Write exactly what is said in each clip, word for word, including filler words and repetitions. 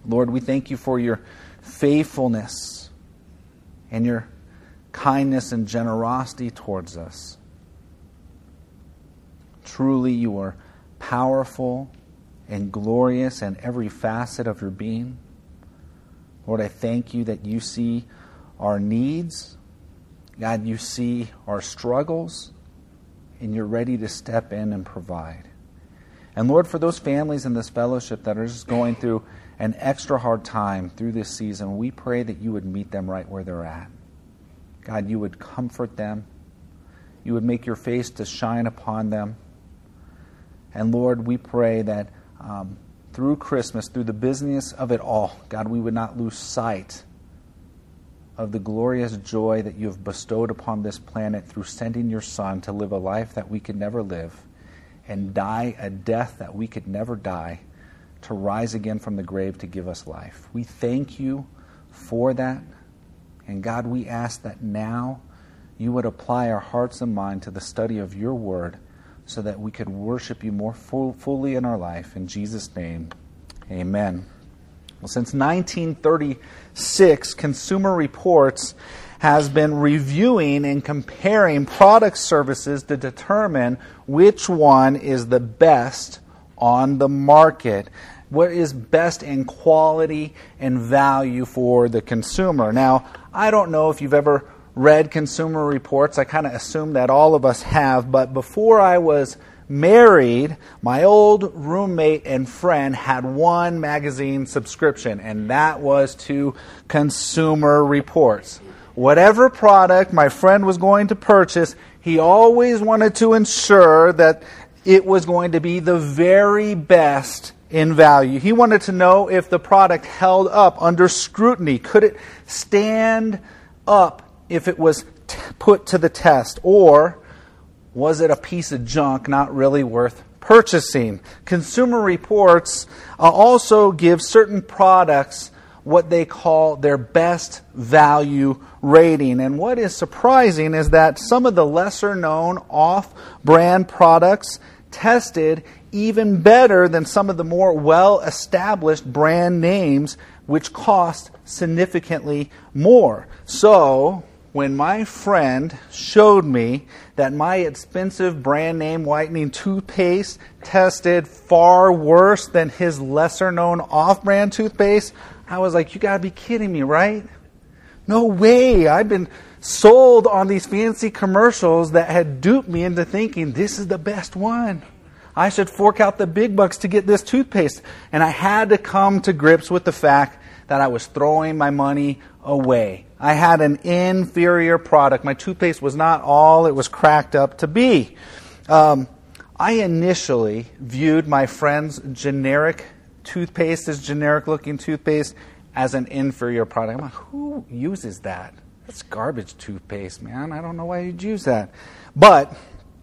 Lord, we thank you for your faithfulness and your kindness and generosity towards us. Truly, you are powerful and glorious in every facet of your being. Lord, I thank you that you see our needs. God, you see our struggles, and you're ready to step in and provide. And Lord, for those families in this fellowship that are just going through an extra hard time through this season, we pray that you would meet them right where they're at. God, you would comfort them. You would make your face to shine upon them. And Lord, we pray that um, through Christmas, through the business of it all, God, we would not lose sight of the glorious joy that you have bestowed upon this planet through sending your Son to live a life that we could never live and die a death that we could never die, to rise again from the grave to give us life. We thank you for that. And God, we ask that now you would apply our hearts and mind to the study of your word so that we could worship you more full, fully in our life. In Jesus' name, amen. Well, since nineteen thirty-six, Consumer Reports has been reviewing and comparing product services to determine which one is the best on the market. What is best in quality and value for the consumer. Now, I don't know if you've ever read Consumer Reports. I kind of assume that all of us have. But before I was married, my old roommate and friend had one magazine subscription, and that was to Consumer Reports. Whatever product my friend was going to purchase, he always wanted to ensure that it was going to be the very best in value. He wanted to know if the product held up under scrutiny. Could it stand up if it was t- put to the test? Or was it a piece of junk not really worth purchasing? Consumer Reports uh, also give certain products what they call their best value rating. And what is surprising is that some of the lesser known off-brand products tested even better than some of the more well-established brand names, which cost significantly more. So, when my friend showed me that my expensive brand name whitening toothpaste tested far worse than his lesser-known off-brand toothpaste, I was like, you gotta be kidding me, right? No way. I've been sold on these fancy commercials that had duped me into thinking this is the best one. I should fork out the big bucks to get this toothpaste. And I had to come to grips with the fact that I was throwing my money away. I had an inferior product. My toothpaste was not all it was cracked up to be. Um, I initially viewed my friend's generic toothpaste, as generic-looking toothpaste, as an inferior product. I'm like, who uses that? That's garbage toothpaste, man. I don't know why you'd use that. But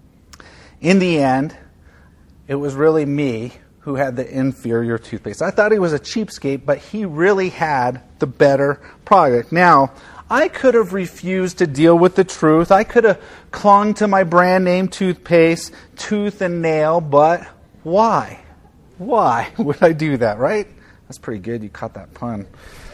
in the end, it was really me who had the inferior toothpaste. I thought he was a cheapskate, but he really had the better product. Now, I could have refused to deal with the truth. I could have clung to my brand name toothpaste, tooth and nail, but why? Why would I do that, right? That's pretty good. You caught that pun.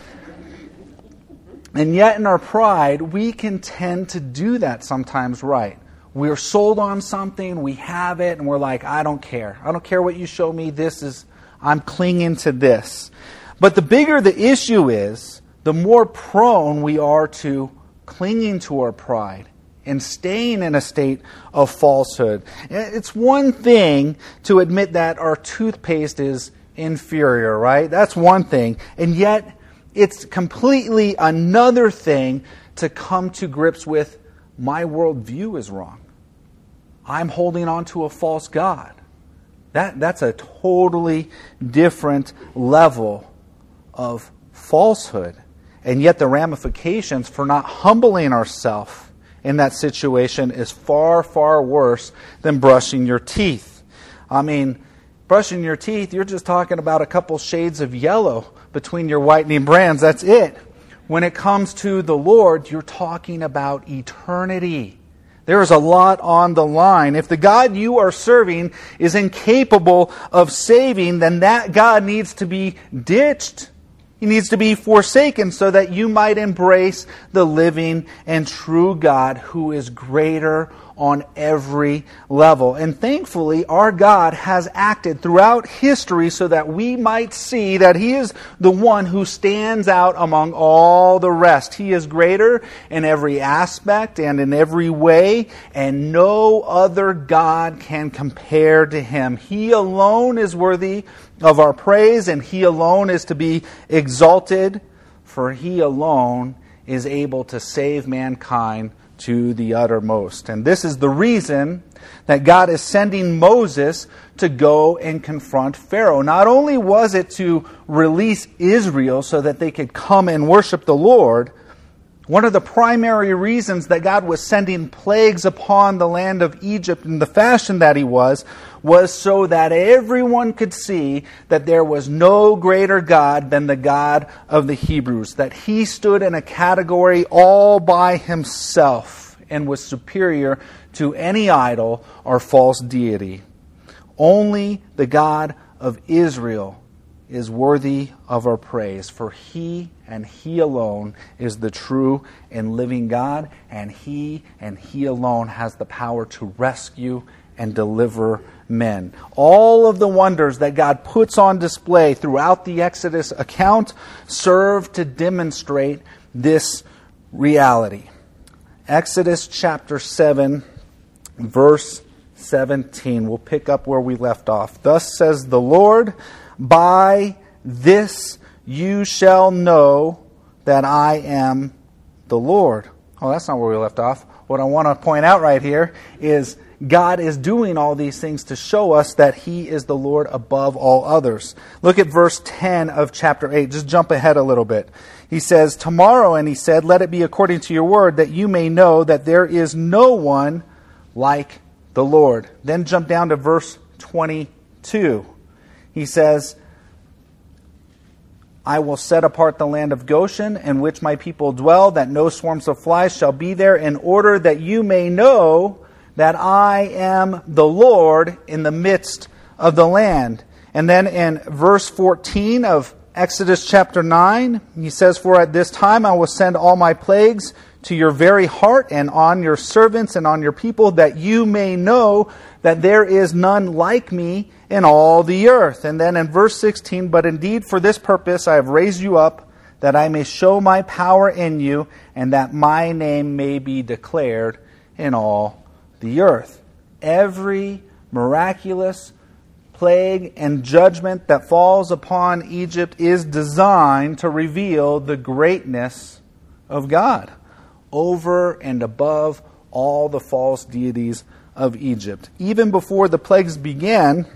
And yet in our pride, we can tend to do that sometimes, right? We're sold on something, we have it, and we're like, I don't care. I don't care what you show me. This is, I'm clinging to this. But the bigger the issue is, the more prone we are to clinging to our pride and staying in a state of falsehood. It's one thing to admit that our toothpaste is inferior, right? That's one thing. And yet, it's completely another thing to come to grips with my worldview is wrong. I'm holding on to a false god. That, that's a totally different level of falsehood. And yet the ramifications for not humbling ourselves in that situation is far, far worse than brushing your teeth. I mean, brushing your teeth, you're just talking about a couple shades of yellow between your whitening brands. That's it. When it comes to the Lord, you're talking about eternity. There is a lot on the line. If the God you are serving is incapable of saving, then that God needs to be ditched He needs to be forsaken so that you might embrace the living and true God who is greater on every level. And thankfully, our God has acted throughout history so that we might see that He is the one who stands out among all the rest. He is greater in every aspect and in every way, and no other God can compare to Him. He alone is worthy of our praise, and He alone is to be exalted, for He alone is able to save mankind to the uttermost. And this is the reason that God is sending Moses to go and confront Pharaoh. Not only was it to release Israel so that they could come and worship the Lord, one of the primary reasons that God was sending plagues upon the land of Egypt in the fashion that He was, was so that everyone could see that there was no greater God than the God of the Hebrews, that He stood in a category all by Himself and was superior to any idol or false deity. Only the God of Israel is worthy of our praise, for He and He alone is the true and living God, and He and He alone has the power to rescue and deliver men. All of the wonders that God puts on display throughout the Exodus account serve to demonstrate this reality. Exodus chapter seven, verse seventeen. We'll pick up where we left off. Thus says the Lord, by this you shall know that I am the Lord. Oh, that's not where we left off. What I want to point out right here is God is doing all these things to show us that He is the Lord above all others. Look at verse ten of chapter eight. Just jump ahead a little bit. He says, tomorrow, and He said, let it be according to your word, that you may know that there is no one like the Lord. Then jump down to verse twenty-two. He says, I will set apart the land of Goshen, in which my people dwell, that no swarms of flies shall be there, in order that you may know that I am the Lord in the midst of the land. And then in verse fourteen of Exodus chapter nine, He says, for at this time I will send all my plagues to your very heart and on your servants and on your people, that you may know that there is none like me in all the earth. And then in verse sixteen, but indeed for this purpose I have raised you up, that I may show my power in you, and that my name may be declared in all the earth. Every miraculous plague and judgment that falls upon Egypt is designed to reveal the greatness of God over and above all the false deities of Egypt. Even before the plagues began,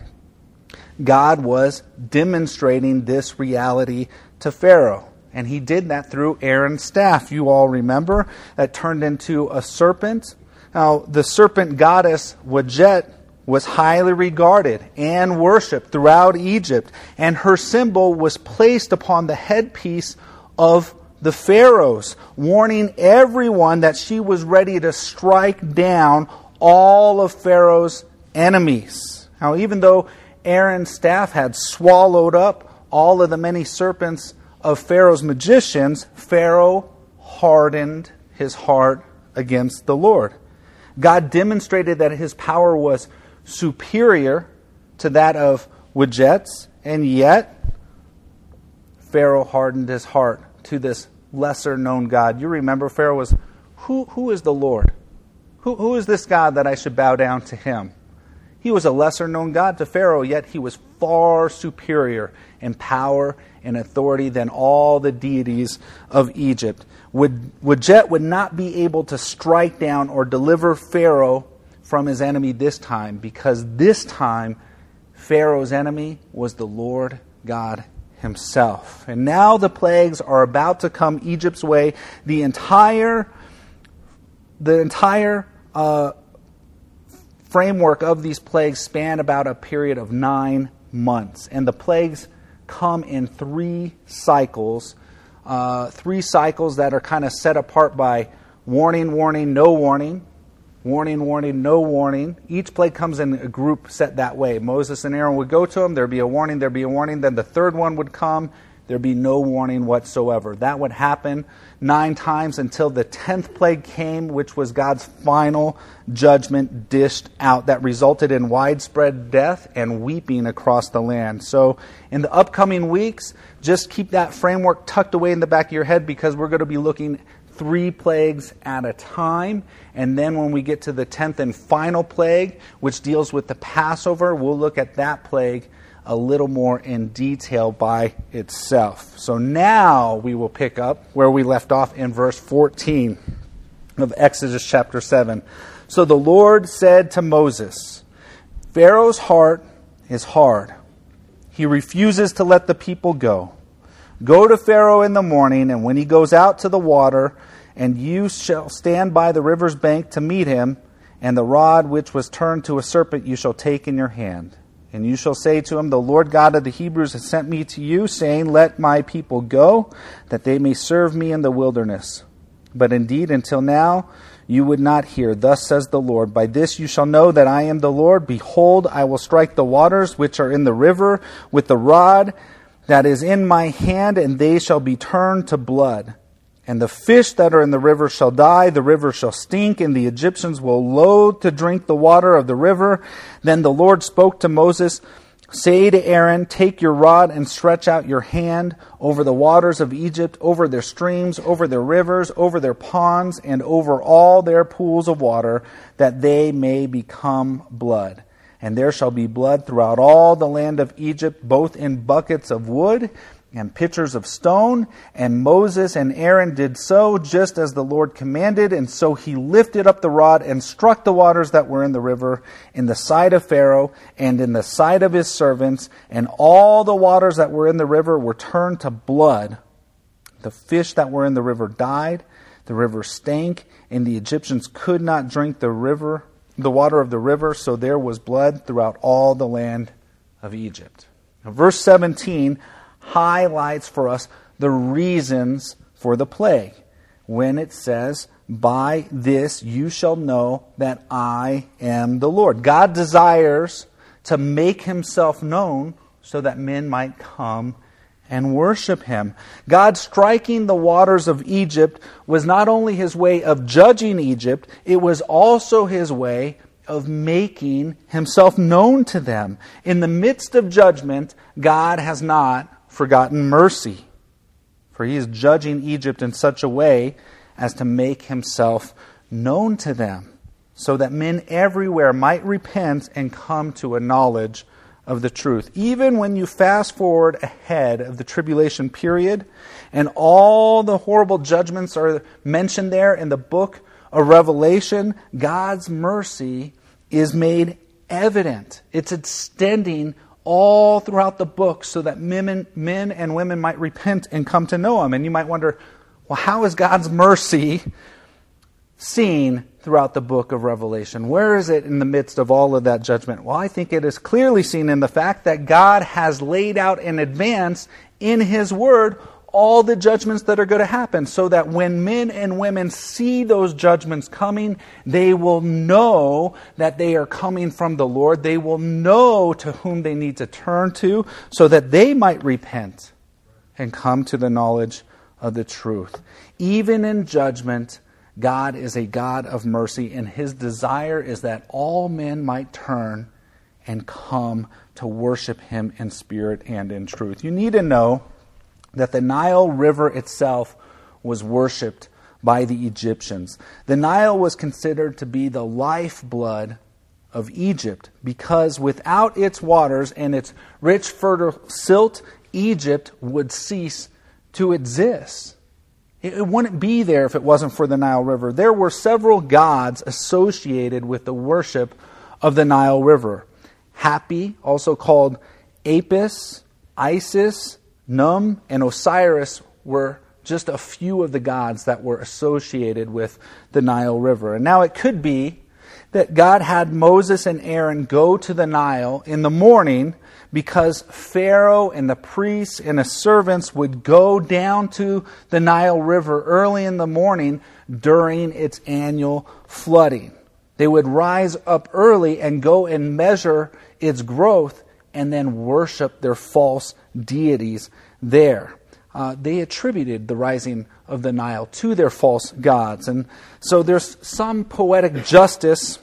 God was demonstrating this reality to Pharaoh. And He did that through Aaron's staff. You all remember that turned into a serpent. Now, the serpent goddess Wadjet was highly regarded and worshipped throughout Egypt, and her symbol was placed upon the headpiece of the pharaohs, warning everyone that she was ready to strike down all of Pharaoh's enemies. Now, even though Aaron's staff had swallowed up all of the many serpents of Pharaoh's magicians, Pharaoh hardened his heart against the Lord. God demonstrated that His power was superior to that of Wadjet's, and yet Pharaoh hardened his heart to this lesser known God. You remember Pharaoh was, who, who is the Lord? Who, who is this God that I should bow down to Him? He was a lesser known God to Pharaoh, yet he was far superior in power and authority than all the deities of Egypt. Wadjet would not be able to strike down or deliver Pharaoh from his enemy this time, because this time Pharaoh's enemy was the Lord God Himself. And now the plagues are about to come Egypt's way. The entire, the entire uh, framework of these plagues span about a period of nine months. And the plagues come in three cycles, uh, three cycles that are kind of set apart by warning, warning, no warning, warning, warning, no warning. Each plague comes in a group set that way. Moses and Aaron would go to them, there'd be a warning, there'd be a warning, then the third one would come, there be no warning whatsoever. That would happen nine times until the tenth plague came, which was God's final judgment dished out that resulted in widespread death and weeping across the land. So in the upcoming weeks, just keep that framework tucked away in the back of your head, because we're going to be looking three plagues at a time. And then when we get to the tenth and final plague, which deals with the Passover, we'll look at that plague a little more in detail by itself. So now we will pick up where we left off in verse fourteen of Exodus chapter seven. So the Lord said to Moses, Pharaoh's heart is hard. He refuses to let the people go. Go to Pharaoh in the morning, and when he goes out to the water, and you shall stand by the river's bank to meet him, and the rod which was turned to a serpent you shall take in your hand. And you shall say to him, The Lord God of the Hebrews has sent me to you, saying, Let my people go, that they may serve me in the wilderness. But indeed, until now, you would not hear. Thus says the Lord, By this you shall know that I am the Lord. Behold, I will strike the waters which are in the river with the rod that is in my hand, and they shall be turned to blood. And the fish that are in the river shall die, the river shall stink, and the Egyptians will loathe to drink the water of the river. Then the Lord spoke to Moses, Say to Aaron, Take your rod and stretch out your hand over the waters of Egypt, over their streams, over their rivers, over their ponds, and over all their pools of water, that they may become blood. And there shall be blood throughout all the land of Egypt, both in buckets of wood and pitchers of stone. And Moses and Aaron did so, just as the Lord commanded. And so he lifted up the rod and struck the waters that were in the river, in the sight of Pharaoh and in the sight of his servants. And all the waters that were in the river were turned to blood. The fish that were in the river died, the river stank, and the Egyptians could not drink the river, the water of the river, so there was blood throughout all the land of Egypt. Now, verse seventeen highlights for us the reasons for the plague when it says, By this you shall know that I am the Lord. God desires to make himself known so that men might come and worship him. God striking the waters of Egypt was not only his way of judging Egypt, it was also his way of making himself known to them. In the midst of judgment, God has not forgotten mercy, for he is judging Egypt in such a way as to make himself known to them, so that men everywhere might repent and come to a knowledge of the truth. Even when you fast forward ahead of the tribulation period, and all the horrible judgments are mentioned there in the book of Revelation, God's mercy is made evident. It's extending all throughout the book so that men, men and women might repent and come to know him. And you might wonder, well, how is God's mercy seen throughout the book of Revelation? Where is it in the midst of all of that judgment? Well, I think it is clearly seen in the fact that God has laid out in advance in his word all the judgments that are going to happen, so that when men and women see those judgments coming, they will know that they are coming from the Lord. They will know to whom they need to turn to, so that they might repent and come to the knowledge of the truth. Even in judgment, God is a God of mercy, and his desire is that all men might turn and come to worship him in spirit and in truth. You need to know that the Nile River itself was worshipped by the Egyptians. The Nile was considered to be the lifeblood of Egypt, because without its waters and its rich fertile silt, Egypt would cease to exist. It wouldn't be there if it wasn't for the Nile River. There were several gods associated with the worship of the Nile River. Hapi, also called Apis, Isis, Num, and Osiris were just a few of the gods that were associated with the Nile River. And now it could be that God had Moses and Aaron go to the Nile in the morning because Pharaoh and the priests and his servants would go down to the Nile River early in the morning during its annual flooding. They would rise up early and go and measure its growth and then worship their false deities there. Uh, they attributed the rising of the Nile to their false gods. And so there's some poetic justice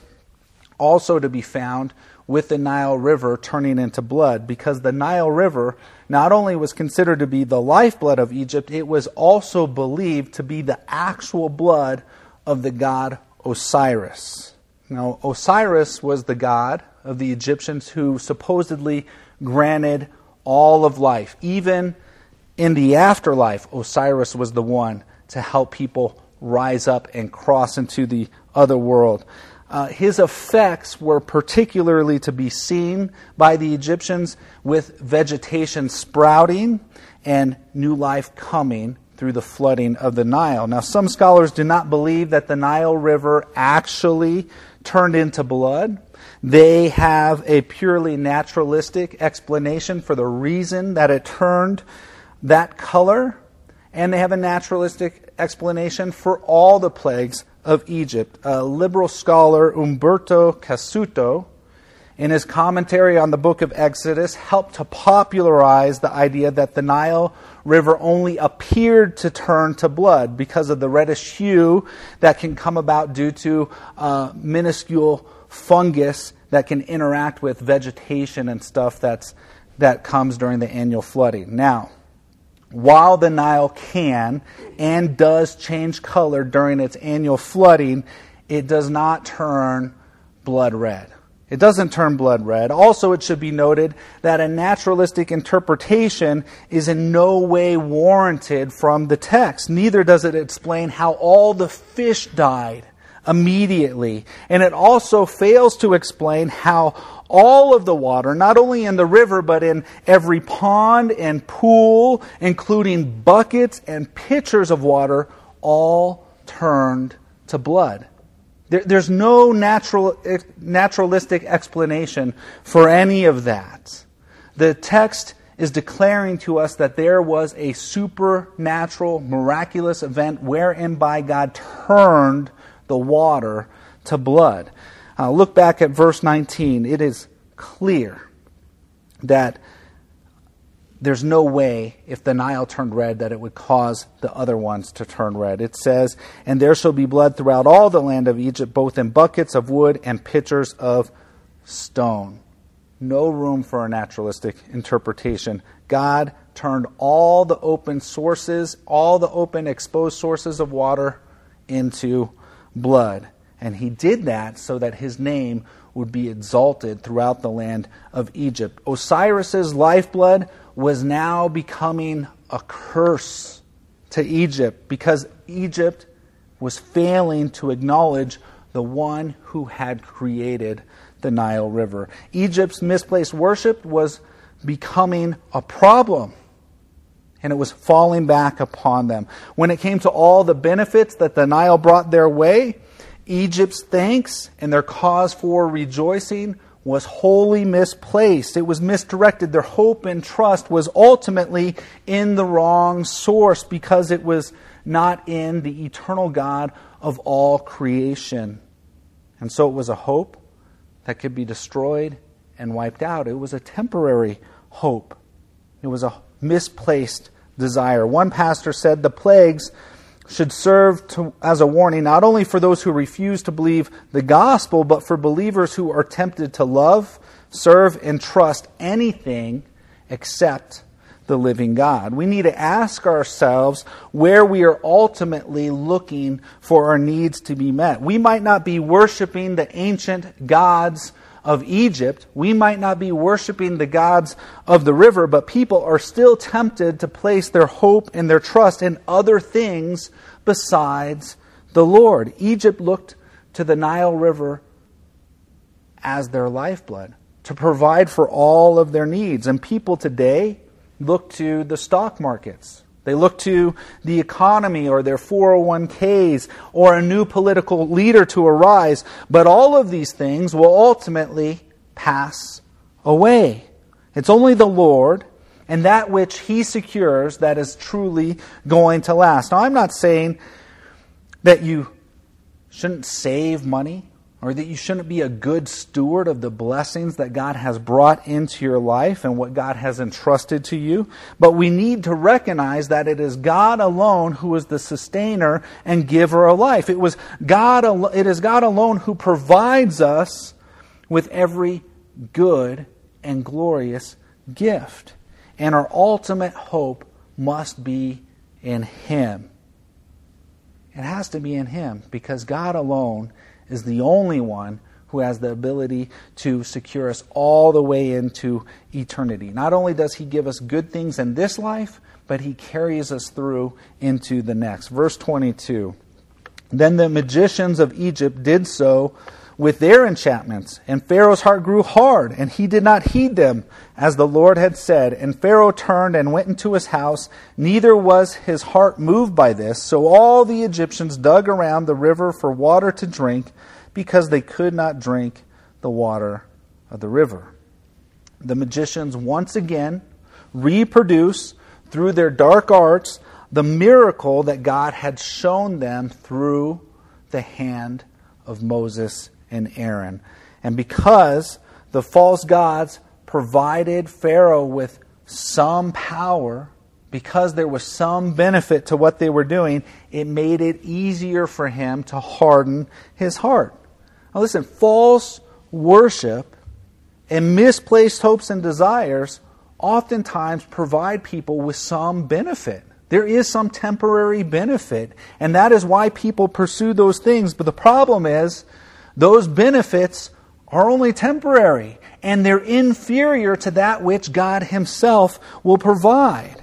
also to be found with the Nile River turning into blood, because the Nile River not only was considered to be the lifeblood of Egypt, it was also believed to be the actual blood of the god Osiris. Now, Osiris was the god of the Egyptians who supposedly granted all of life. Even in the afterlife, Osiris was the one to help people rise up and cross into the other world. Uh, his effects were particularly to be seen by the Egyptians with vegetation sprouting and new life coming through the flooding of the Nile. Now, some scholars do not believe that the Nile River actually turned into blood. They have a purely naturalistic explanation for the reason that it turned that color, and they have a naturalistic explanation for all the plagues of Egypt. A liberal scholar, Umberto Cassuto, in his commentary on the book of Exodus, helped to popularize the idea that the Nile River only appeared to turn to blood because of the reddish hue that can come about due to uh, minuscule fungus that can interact with vegetation and stuff that's that comes during the annual flooding. Now, while the Nile can and does change color during its annual flooding, it does not turn blood red. It doesn't turn blood red. Also, it should be noted that a naturalistic interpretation is in no way warranted from the text. Neither does it explain how all the fish died immediately. And it also fails to explain how all of the water, not only in the river, but in every pond and pool, including buckets and pitchers of water, all turned to blood. There, there's no natural, naturalistic explanation for any of that. The text is declaring to us that there was a supernatural, miraculous event wherein by God turned the water to blood. Uh, look back at verse nineteen. It is clear that there's no way, if the Nile turned red, that it would cause the other ones to turn red. It says, "And there shall be blood throughout all the land of Egypt, both in buckets of wood and pitchers of stone." No room for a naturalistic interpretation. God turned all the open sources, all the open exposed sources of water into blood. And he did that so that his name would be exalted throughout the land of Egypt. Osiris's lifeblood was now becoming a curse to Egypt because Egypt was failing to acknowledge the one who had created the Nile River. Egypt's misplaced worship was becoming a problem, and it was falling back upon them. When it came to all the benefits that the Nile brought their way, Egypt's thanks and their cause for rejoicing was wholly misplaced. It was misdirected. Their hope and trust was ultimately in the wrong source because it was not in the eternal God of all creation. And so it was a hope that could be destroyed and wiped out. It was a temporary hope. It was a misplaced desire. One pastor said the plagues should serve to, as a warning not only for those who refuse to believe the gospel, but for believers who are tempted to love, serve, and trust anything except the living God. We need to ask ourselves where we are ultimately looking for our needs to be met. We might not be worshiping the ancient gods of Egypt. We might not be worshiping the gods of the river, but people are still tempted to place their hope and their trust in other things besides the Lord. Egypt looked to the Nile River as their lifeblood to provide for all of their needs. And people today look to the stock markets. They look to the economy or their four oh one k's or a new political leader to arise. But all of these things will ultimately pass away. It's only the Lord and that which He secures that is truly going to last. Now, I'm not saying that you shouldn't save money or that you shouldn't be a good steward of the blessings that God has brought into your life and what God has entrusted to you. But we need to recognize that it is God alone who is the sustainer and giver of life. It was God. It is God alone who provides us with every good and glorious gift. And our ultimate hope must be in Him. It has to be in Him, because God alone is the only one who has the ability to secure us all the way into eternity. Not only does He give us good things in this life, but He carries us through into the next. Verse twenty-two. Then the magicians of Egypt did so with their enchantments, and Pharaoh's heart grew hard, and he did not heed them, as the Lord had said. And Pharaoh turned and went into his house, neither was his heart moved by this. So all the Egyptians dug around the river for water to drink, because they could not drink the water of the river. The magicians once again reproduce through their dark arts the miracle that God had shown them through the hand of Moses and Aaron. And because the false gods provided Pharaoh with some power, because there was some benefit to what they were doing, it made it easier for him to harden his heart. Now listen, false worship and misplaced hopes and desires oftentimes provide people with some benefit. There is some temporary benefit, and that is why people pursue those things. But the problem is, those benefits are only temporary, and they're inferior to that which God Himself will provide.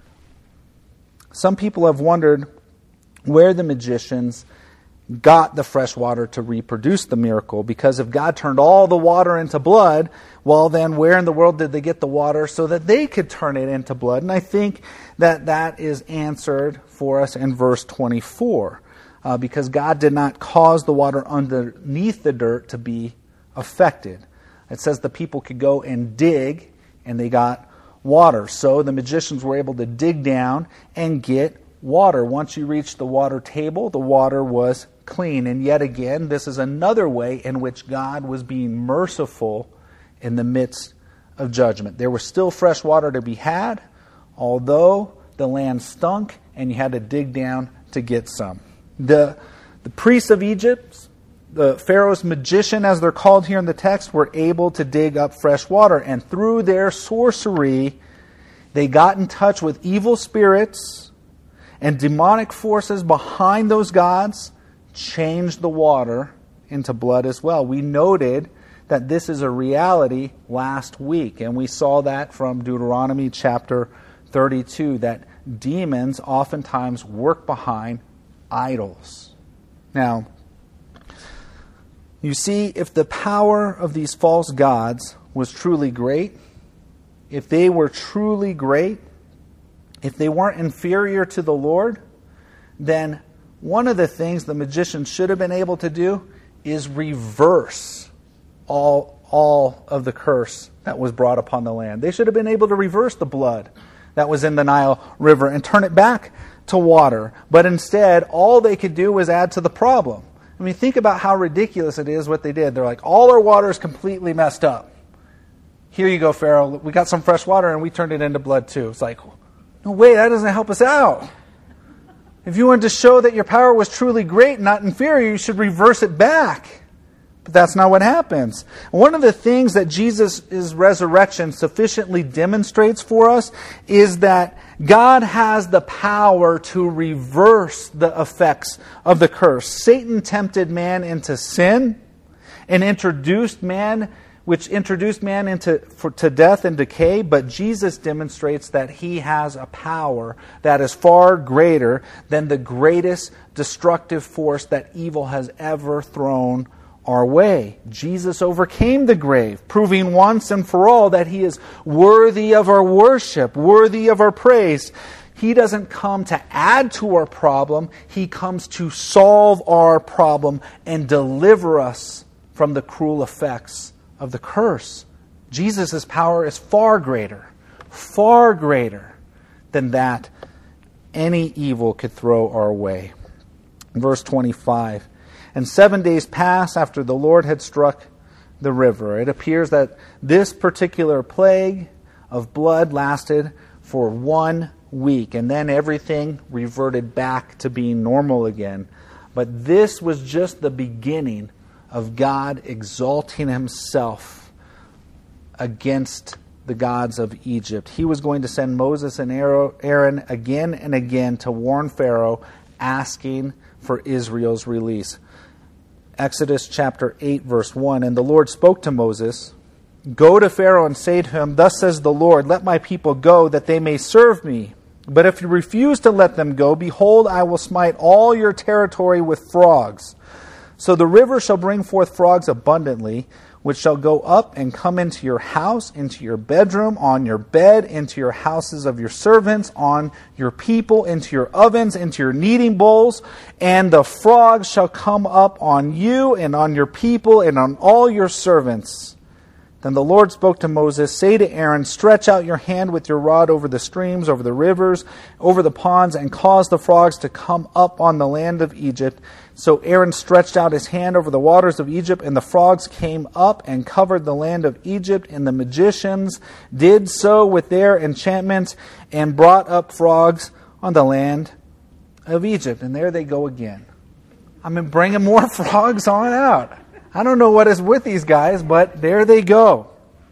Some people have wondered where the magicians got the fresh water to reproduce the miracle, because if God turned all the water into blood, well then where in the world did they get the water so that they could turn it into blood? And I think that that is answered for us in verse twenty-four, uh, because God did not cause the water underneath the dirt to be affected. It says the people could go and dig, and they got water. So the magicians were able to dig down and get water. Once you reached the water table, the water was clean. And yet again, this is another way in which God was being merciful in the midst of judgment. There was still fresh water to be had, although the land stunk and you had to dig down to get some. The, the priests of Egypt, the Pharaoh's magician, as they're called here in the text, were able to dig up fresh water. And through their sorcery, they got in touch with evil spirits and demonic forces behind those gods, changed the water into blood as well. We noted that this is a reality last week, and we saw that from Deuteronomy chapter thirty-two, that demons oftentimes work behind idols. Now, you see, if the power of these false gods was truly great, if they were truly great, if they weren't inferior to the Lord, then one of the things the magicians should have been able to do is reverse all, all of the curse that was brought upon the land. They should have been able to reverse the blood that was in the Nile River and turn it back to water. But instead, all they could do was add to the problem. I mean, think about how ridiculous it is what they did. They're like, all our water is completely messed up. Here you go, Pharaoh. We got some fresh water and we turned it into blood too. It's like, no way, that doesn't help us out. If you wanted to show that your power was truly great, not inferior, you should reverse it back. But that's not what happens. One of the things that Jesus' resurrection sufficiently demonstrates for us is that God has the power to reverse the effects of the curse. Satan tempted man into sin and introduced man which introduced man into for, to death and decay, but Jesus demonstrates that He has a power that is far greater than the greatest destructive force that evil has ever thrown our way. Jesus overcame the grave, proving once and for all that He is worthy of our worship, worthy of our praise. He doesn't come to add to our problem. He comes to solve our problem and deliver us from the cruel effects of the curse. Jesus' power is far greater, far greater than that any evil could throw our way. Verse twenty-five, And seven days passed after the Lord had struck the river. It appears that this particular plague of blood lasted for one week, and then everything reverted back to being normal again. But this was just the beginning of God exalting himself against the gods of Egypt. He was going to send Moses and Aaron again and again to warn Pharaoh, asking for Israel's release. Exodus chapter eight, verse one, and the Lord spoke to Moses, "Go to Pharaoh and say to him, 'Thus says the Lord, let my people go, that they may serve me. But if you refuse to let them go, behold, I will smite all your territory with frogs. So the river shall bring forth frogs abundantly, which shall go up and come into your house, into your bedroom, on your bed, into your houses of your servants, on your people, into your ovens, into your kneading bowls. And the frogs shall come up on you and on your people and on all your servants.' Then the Lord spoke to Moses, 'Say to Aaron, stretch out your hand with your rod over the streams, over the rivers, over the ponds, and cause the frogs to come up on the land of Egypt.' So Aaron stretched out his hand over the waters of Egypt, and the frogs came up and covered the land of Egypt. And the magicians did so with their enchantments and brought up frogs on the land of Egypt." And there they go again. I mean, bringing more frogs on out. I don't know what is with these guys, but there they go.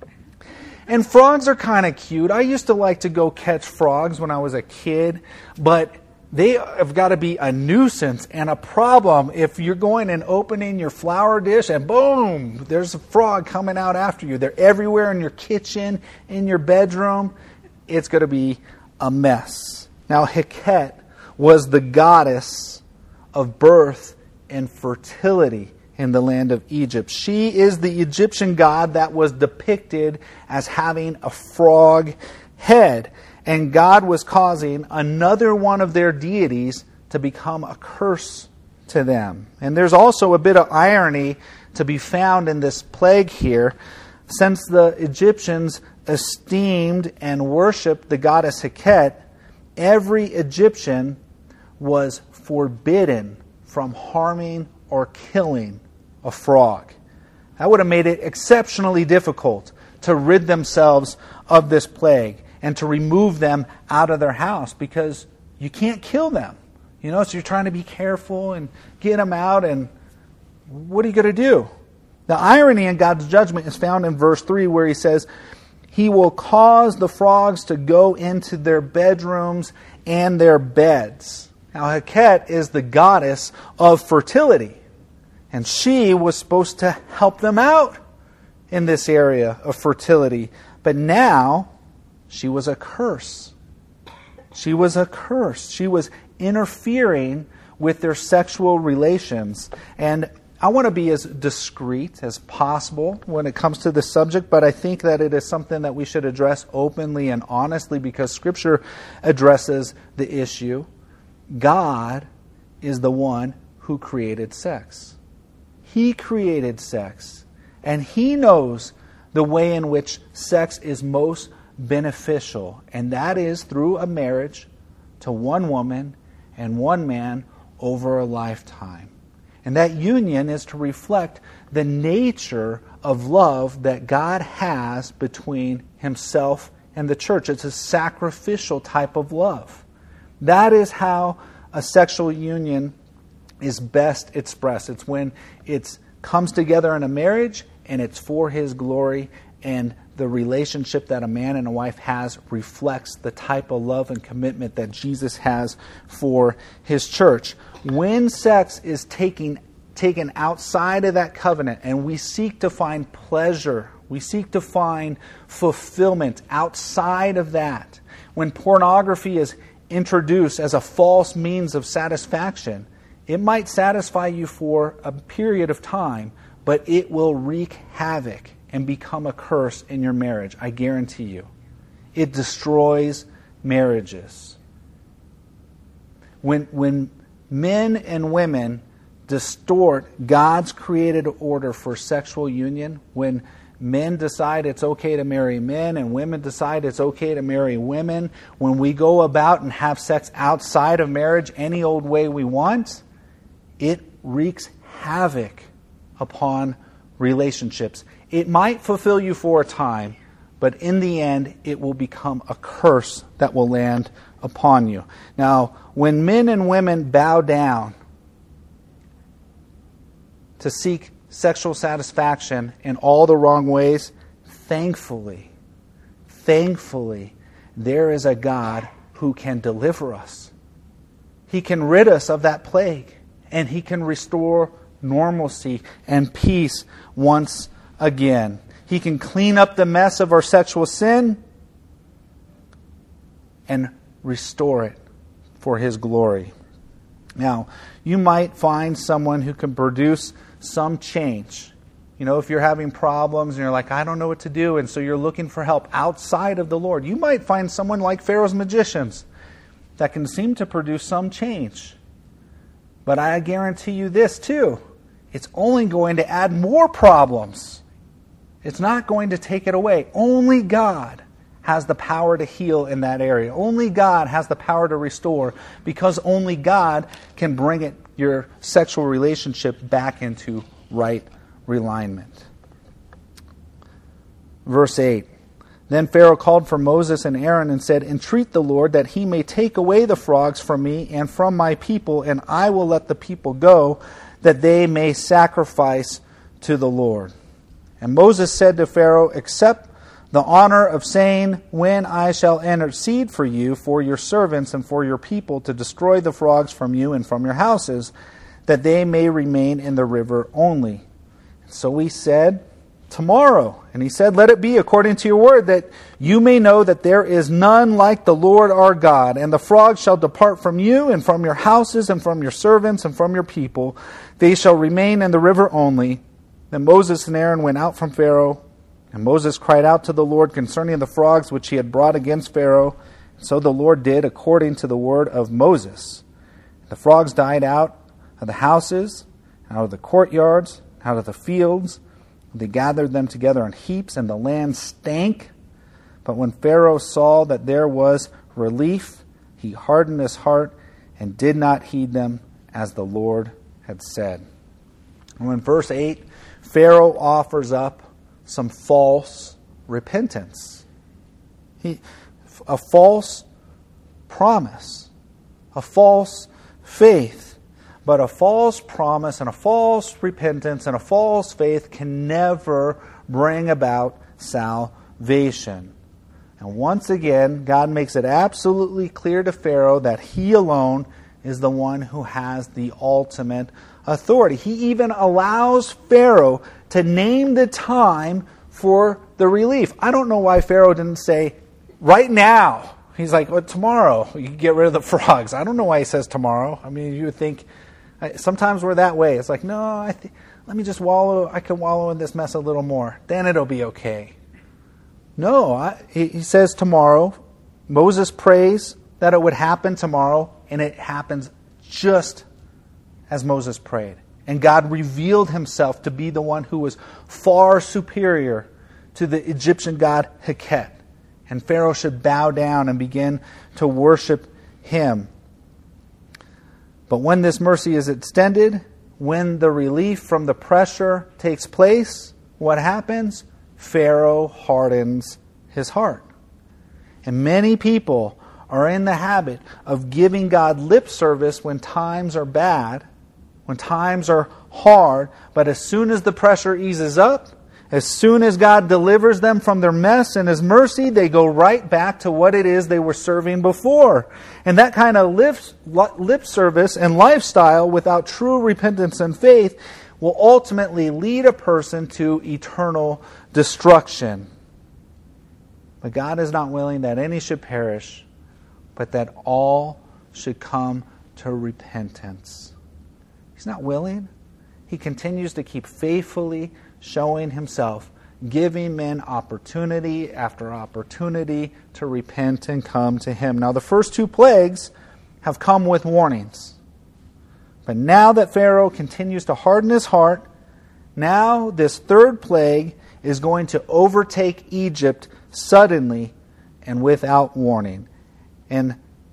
And frogs are kind of cute. I used to like to go catch frogs when I was a kid, but they have got to be a nuisance and a problem if you're going and opening your flour dish and boom, there's a frog coming out after you. They're everywhere in your kitchen, in your bedroom. It's going to be a mess. Now, Heket was the goddess of birth and fertility in the land of Egypt. She is the Egyptian god that was depicted as having a frog head. And God was causing another one of their deities to become a curse to them. And there's also a bit of irony to be found in this plague here. Since the Egyptians esteemed and worshipped the goddess Heket, every Egyptian was forbidden from harming or killing a frog. That would have made it exceptionally difficult to rid themselves of this plague and to remove them out of their house, because you can't kill them. You know, so you're trying to be careful and get them out, and what are you going to do? The irony in God's judgment is found in verse three, where he says, "He will cause the frogs to go into their bedrooms and their beds." Now, Heket is the goddess of fertility, and she was supposed to help them out in this area of fertility. But now, she was a curse. She was a curse. She was interfering with their sexual relations. And I want to be as discreet as possible when it comes to this subject, but I think that it is something that we should address openly and honestly, because Scripture addresses the issue. God is the one who created sex. He created sex, and He knows the way in which sex is most beneficial, and that is through a marriage to one woman and one man over a lifetime. And that union is to reflect the nature of love that God has between Himself and the church. It's a sacrificial type of love. That is how a sexual union is best expressed. It's when it comes together in a marriage and it's for His glory, and the relationship that a man and a wife has reflects the type of love and commitment that Jesus has for His church. When sex is taken, taken outside of that covenant and we seek to find pleasure, we seek to find fulfillment outside of that, when pornography is introduced as a false means of satisfaction, it might satisfy you for a period of time, but it will wreak havoc and become a curse in your marriage. I guarantee you. It destroys marriages. When, when men and women distort God's created order for sexual union, when men decide it's okay to marry men and women decide it's okay to marry women, when we go about and have sex outside of marriage any old way we want, it wreaks havoc upon relationships. It might fulfill you for a time, but in the end, it will become a curse that will land upon you. Now, when men and women bow down to seek sexual satisfaction in all the wrong ways, thankfully, thankfully, there is a God who can deliver us. He can rid us of that plague, and He can restore normalcy and peace once again. He can clean up the mess of our sexual sin and restore it for His glory. Now, you might find someone who can produce some change. You know, if you're having problems and you're like, I don't know what to do, and so you're looking for help outside of the Lord, you might find someone like Pharaoh's magicians that can seem to produce some change. But I guarantee you this too, it's only going to add more problems. It's not going to take it away. Only God has the power to heal in that area. Only God has the power to restore, because only God can bring it, your sexual relationship back into right alignment. Verse eight. Then Pharaoh called for Moses and Aaron and said, Entreat the Lord that He may take away the frogs from me and from my people, and I will let the people go, that they may sacrifice to the Lord. And Moses said to Pharaoh, Accept the honor of saying, When I shall intercede for you, for your servants and for your people, to destroy the frogs from you and from your houses, that they may remain in the river only. So he said, Tomorrow. And he said, Let it be according to your word, that you may know that there is none like the Lord our God. And the frogs shall depart from you and from your houses and from your servants and from your people. They shall remain in the river only. Then Moses and Aaron went out from Pharaoh. And Moses cried out to the Lord concerning the frogs which he had brought against Pharaoh. So the Lord did according to the word of Moses. The frogs died out of the houses, out of the courtyards, out of the fields. They gathered them together in heaps, and the land stank. But when Pharaoh saw that there was relief, he hardened his heart and did not heed them, as the Lord had said. And in verse eight, Pharaoh offers up some false repentance. He, a false promise, a false faith. But a false promise and a false repentance and a false faith can never bring about salvation. And once again, God makes it absolutely clear to Pharaoh that He alone is the one who has the ultimate authority. He even allows Pharaoh to name the time for the relief. I don't know why Pharaoh didn't say, right now. He's like, well, tomorrow you can get rid of the frogs. I don't know why he says tomorrow. I mean, you would think, sometimes we're that way. It's like, no, I th- let me just wallow. I can wallow in this mess a little more. Then it'll be okay. No, I, he, he says tomorrow. Moses prays that it would happen tomorrow, and it happens just as Moses prayed. And God revealed Himself to be the one who was far superior to the Egyptian god Heket. And Pharaoh should bow down and begin to worship him. But when this mercy is extended, when the relief from the pressure takes place, what happens? Pharaoh hardens his heart. And many people are in the habit of giving God lip service when times are bad, when times are hard, but as soon as the pressure eases up, as soon as God delivers them from their mess and His mercy, they go right back to what it is they were serving before. And that kind of lip, lip service and lifestyle without true repentance and faith will ultimately lead a person to eternal destruction. But God is not willing that any should perish, but that all should come to repentance. He's not willing. He continues to keep faithfully showing Himself, giving men opportunity after opportunity to repent and come to Him. Now, the first two plagues have come with warnings. But now that Pharaoh continues to harden his heart, now this third plague is going to overtake Egypt suddenly and without warning. And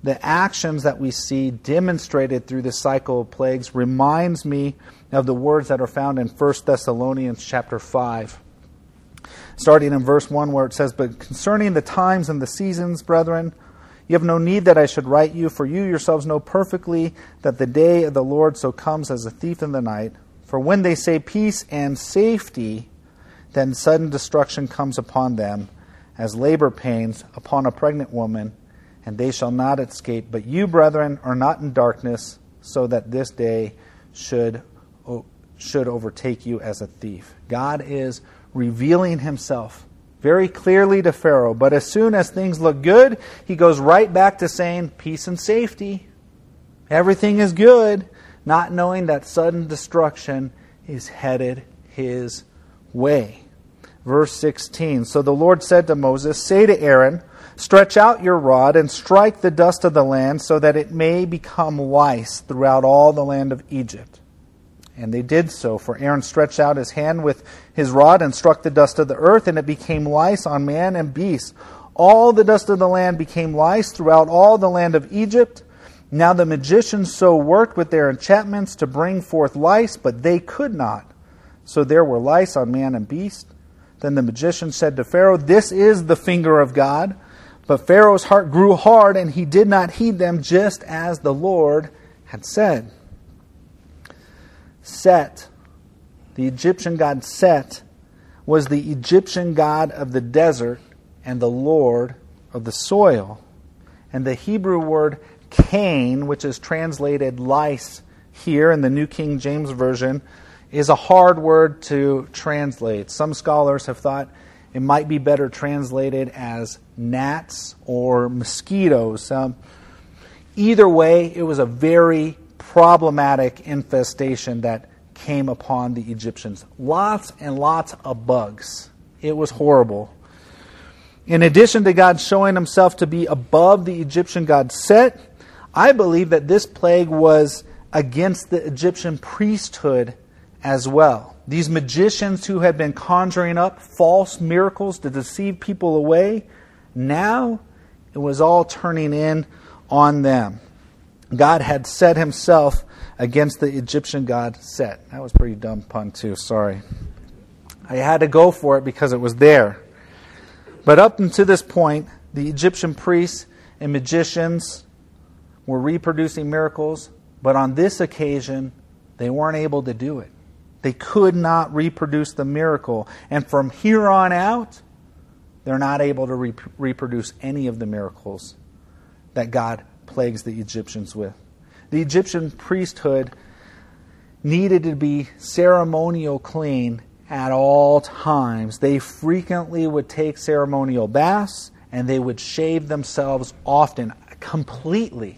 the actions that we see demonstrated through this cycle of plagues reminds me of the words that are found in First Thessalonians chapter five. Starting in verse one where it says, "But concerning the times and the seasons, brethren, you have no need that I should write you, for you yourselves know perfectly that the day of the Lord so comes as a thief in the night. For when they say peace and safety, then sudden destruction comes upon them, as labor pains upon a pregnant woman, and they shall not escape. But you, brethren, are not in darkness, so that this day should, should overtake you as a thief." God is revealing himself very clearly to Pharaoh. But as soon as things look good, he goes right back to saying peace and safety. Everything is good, not knowing that sudden destruction is headed his way. Verse sixteen, "So the Lord said to Moses, say to Aaron, stretch out your rod and strike the dust of the land so that it may become lice throughout all the land of Egypt. And they did so, for Aaron stretched out his hand with his rod and struck the dust of the earth, and it became lice on man and beast. All the dust of the land became lice throughout all the land of Egypt. Now the magicians so worked with their enchantments to bring forth lice, but they could not. So there were lice on man and beast. Then the magician said to Pharaoh, this is the finger of God. But Pharaoh's heart grew hard, and he did not heed them, just as the Lord had said." Set, the Egyptian god Set, was the Egyptian god of the desert and the Lord of the soil. And the Hebrew word Cain, which is translated lice here in the New King James Version, is a hard word to translate. Some scholars have thought it might be better translated as gnats or mosquitoes. Um, either way, it was a very problematic infestation that came upon the Egyptians. Lots and lots of bugs. It was horrible. In addition to God showing himself to be above the Egyptian god Set, I believe that this plague was against the Egyptian priesthood as well. These magicians who had been conjuring up false miracles to deceive people away, now it was all turning in on them. God had set himself against the Egyptian god Set. That was a pretty dumb pun too, sorry. I had to go for it because it was there. But up until this point, the Egyptian priests and magicians were reproducing miracles, but on this occasion, they weren't able to do it. They could not reproduce the miracle. And from here on out, they're not able to re- reproduce any of the miracles that God plagues the Egyptians with. The Egyptian priesthood needed to be ceremonial clean at all times. They frequently would take ceremonial baths, and they would shave themselves often, completely.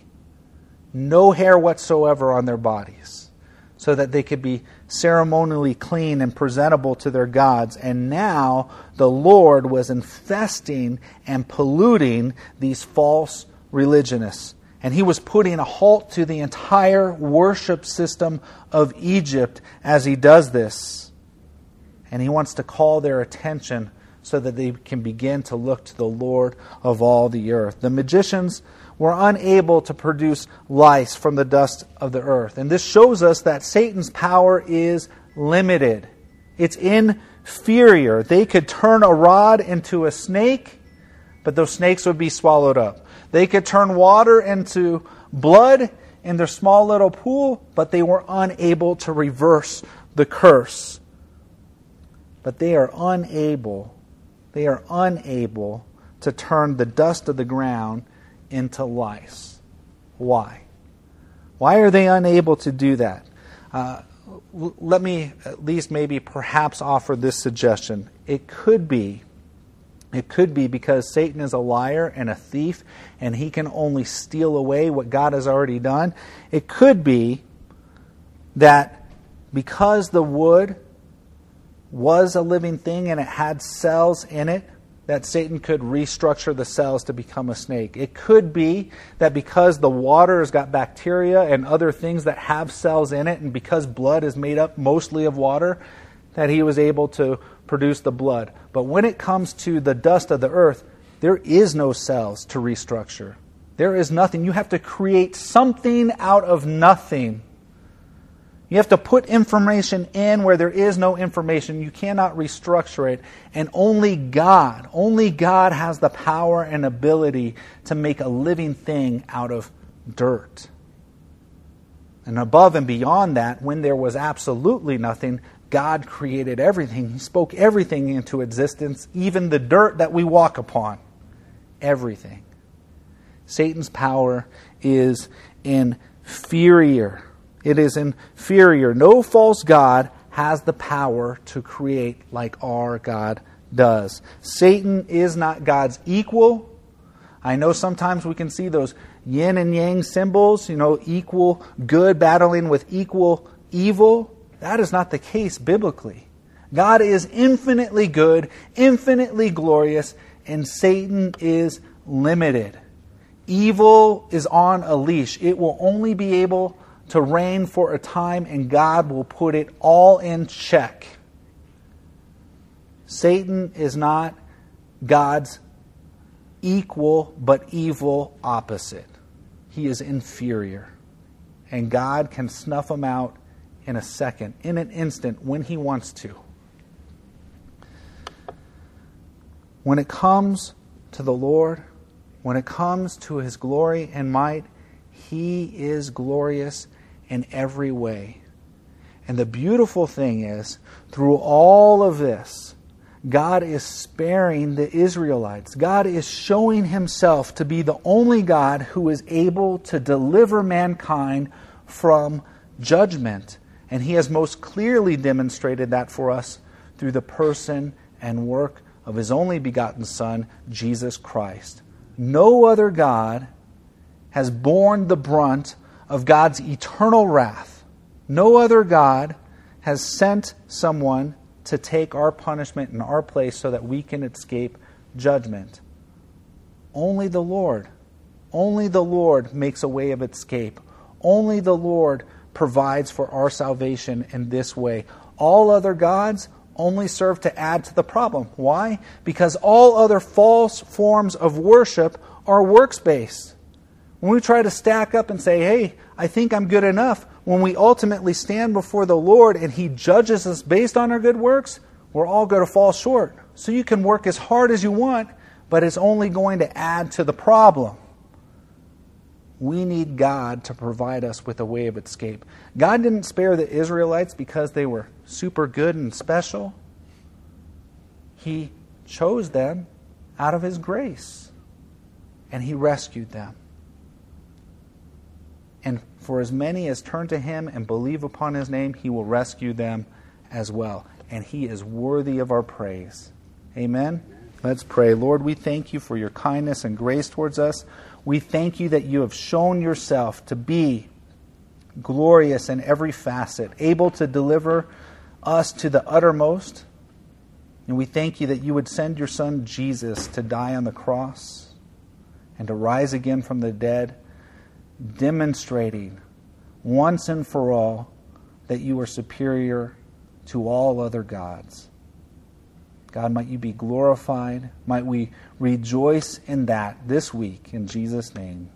No hair whatsoever on their bodies, so that they could be ceremonially clean and presentable to their gods. And now the Lord was infesting and polluting these false religionists. And he was putting a halt to the entire worship system of Egypt as he does this. And he wants to call their attention so that they can begin to look to the Lord of all the earth. The magicians were unable to produce lice from the dust of the earth. And this shows us that Satan's power is limited. It's inferior. They could turn a rod into a snake, but those snakes would be swallowed up. They could turn water into blood in their small little pool, but they were unable to reverse the curse. But they are unable, they are unable to turn the dust of the ground into lice. Why? Why are they unable to do that? Uh, let me at least maybe perhaps offer this suggestion. It could be, it could be because Satan is a liar and a thief, and he can only steal away what God has already done. It could be that because the wood was a living thing and it had cells in it, that Satan could restructure the cells to become a snake. It could be that because the water has got bacteria and other things that have cells in it, and because blood is made up mostly of water, that he was able to produce the blood. But when it comes to the dust of the earth, there is no cells to restructure. There is nothing. You have to create something out of nothing. You have to put information in where there is no information. You cannot restructure it. And only God, only God has the power and ability to make a living thing out of dirt. And above and beyond that, when there was absolutely nothing, God created everything. He spoke everything into existence, even the dirt that we walk upon. Everything. Satan's power is inferior. It is inferior. No false god has the power to create like our God does. Satan is not God's equal. I know sometimes we can see those yin and yang symbols, you know, equal good battling with equal evil. That is not the case biblically. God is infinitely good, infinitely glorious, and Satan is limited. Evil is on a leash. It will only be able to reign for a time, and God will put it all in check. Satan is not God's equal but evil opposite. He is inferior. And God can snuff him out in a second, in an instant, when he wants to. When it comes to the Lord, when it comes to his glory and might, he is glorious in every way. And the beautiful thing is, through all of this, God is sparing the Israelites. God is showing himself to be the only God who is able to deliver mankind from judgment. And he has most clearly demonstrated that for us through the person and work of his only begotten Son, Jesus Christ. No other God has borne the brunt of God's eternal wrath. No other God has sent someone to take our punishment in our place so that we can escape judgment. Only the Lord. Only the Lord makes a way of escape. Only the Lord provides for our salvation in this way. All other gods only serve to add to the problem. Why? Because all other false forms of worship are works-based. When we try to stack up and say, hey, I think I'm good enough, when we ultimately stand before the Lord and he judges us based on our good works, we're all going to fall short. So you can work as hard as you want, but it's only going to add to the problem. We need God to provide us with a way of escape. God didn't spare the Israelites because they were super good and special. He chose them out of his grace, and he rescued them. And for as many as turn to him and believe upon his name, he will rescue them as well. And he is worthy of our praise. Amen? Let's pray. Lord, we thank you for your kindness and grace towards us. We thank you that you have shown yourself to be glorious in every facet, able to deliver us to the uttermost. And we thank you that you would send your Son Jesus to die on the cross and to rise again from the dead, demonstrating once and for all that you are superior to all other gods. God, might you be glorified. Might we rejoice in that this week. In Jesus' name,